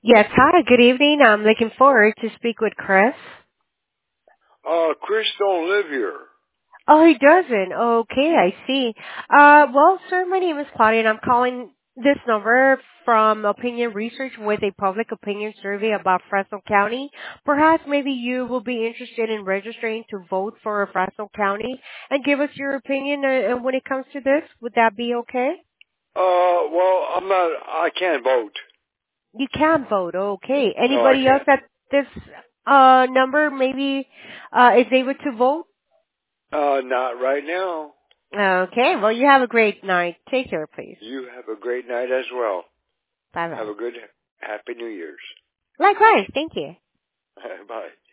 Yes, hi, good evening. I'm looking forward to speak with Chris. Chris don't live here. Oh, he doesn't. Okay, I see. Well, sir, my name is Claudia, and I'm calling this number from Opinion Research with a public opinion survey about Fresno County. Perhaps maybe you will be interested in registering to vote for Fresno County and give us your opinion when it comes to this. Would that be okay? Well, I can't vote. You can vote. Okay. No, I Anybody else can't. at this number maybe is able to vote? Not right now. Okay. Well, you have a great night. Take care, please. You have a great night as well. Bye Have bye. a good, happy New Year's. Likewise. Thank you. Bye.